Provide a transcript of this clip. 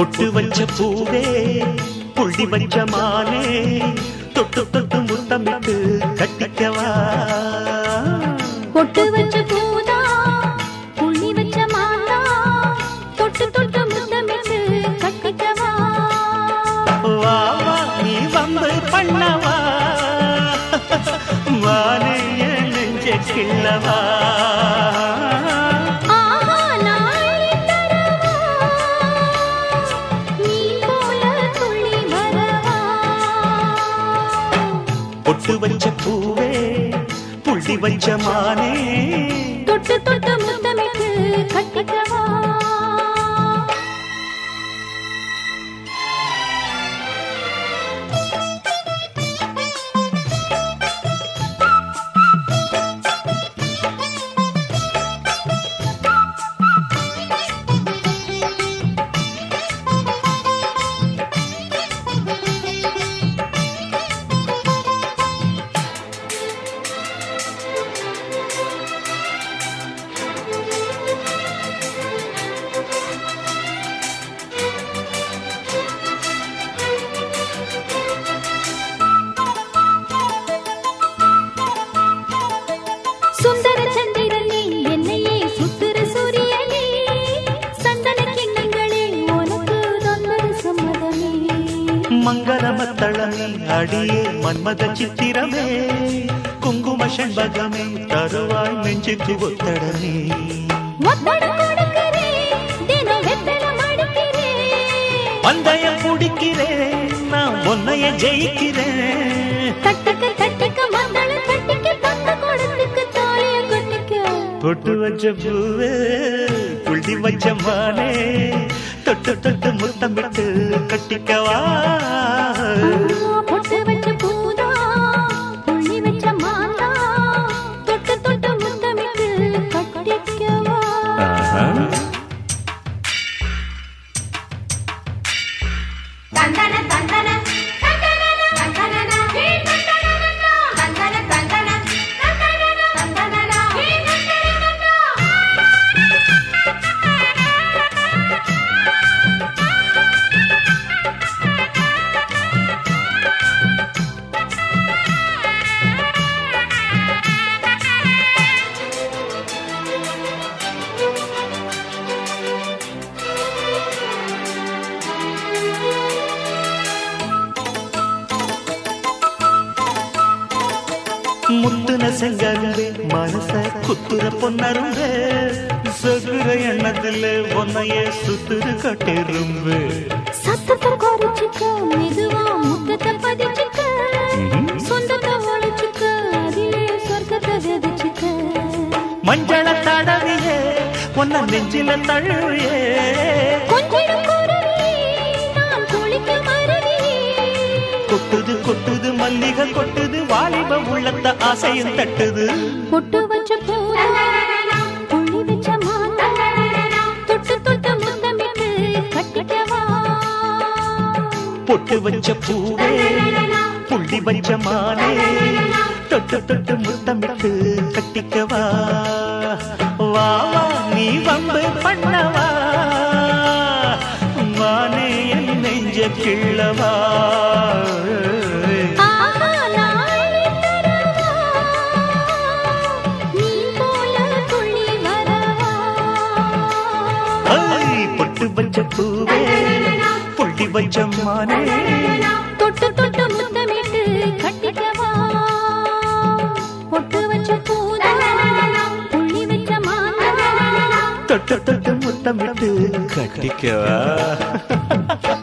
பொட்டு வச்ச பூவே புள்ளி வச்ச மானே தொட்டு தொட்டு முத்தமிட்டு கட்டிக்கவா பொட்டு வச்ச பூதா புள்ளி வச்ச மானா தொட்டு தொட்டு முத்தமிட்டு கட்டிக்கவா வா வா நீ வம்பு பண்ணவா வானே என் நெஞ்ச கிள்ளவா பொட்டு வச்ச பூவே புள்ளி வச்ச மானே தொட்டு தொட்டு முத்தமிட்டு கட்டிக்கவா சுந்தர சந்திரனே என்னையே சுத்துற சூரியனே சந்தன கிண்ணங்களே உனக்கு தந்தது சம்மதமே மங்களமத்தளமே அடியே மன்மத சித்திரமே குங்கும செண்பகமே தருவாய் நெஞ்சுக்கு ஒத்தடமே ஒத்தட கொடுக்கிறே தினம் வெத்தல மடிக்கிறே பந்தயம் குடிக்கிறேன் நான் உன்னைய ஜெயிக்கிறேன் தட்டக்க மந்தள தட்டிக்க தந்த கொடுத்துக்கு தாலிய கொட்டிக்க பொட்டு வச்ச பூவே புள்ளி வச்ச மானே தொட்டு தொட்டு முத்தமிட்டு கட்டிக்கவா பொட்டு வச்ச பூதா புள்ளி வச்ச மானா தொட்டு தொட்டு முத்தமிட்டு கட்டிக்கவா தந்தன தந்தன முத்துன செங்கரும்பே மனச குத்துற பொன்னரும்பே சகுர எண்ணத்துல ஒன்னைய சுத்துரு கட்டிரும்பு சத்தத்தை குறைச்சிக்க மெதுவா முத்தத்தை பதிச்சுக்க சொந்தத்தை ஒழிச்சுக்க அதிலே சொர்க்கத்தை விதிச்சுக்க மஞ்சள தடவியே ஒன்ன நெஞ்சில தழுவியே கொஞ்சம் குருவி நான் குளிக்க மருவி கொட்டுது கொட்டுது மல்லிகை கொட்டுது வாலிப உள்ளத்த ஆசையும் தட்டுது பொட்டு வச்ச பூரா புள்ளி வச்ச மானா தொட்டு தொட்டு முத்தமிட்டு கட்டிக்கவா பொட்டு வச்ச பூவே புள்ளி வச்ச மானே தொட்டு தொட்டு முத்தமிட்டு கட்டிக்கவா வா வா நீ வம்பு பண்ணவா வானே என் நெஞ்ச கிள்ளவா பொட்டு வச்ச பூவே புள்ளி வச்ச மானே தொட்டு தொட்டு முத்தமிட்டு கட்டிக்கவா பொட்டு வச்ச பூதா புள்ளி வச்ச மானா தொட்டு தொட்டு முத்தமிட்டு கட்டிக்கவா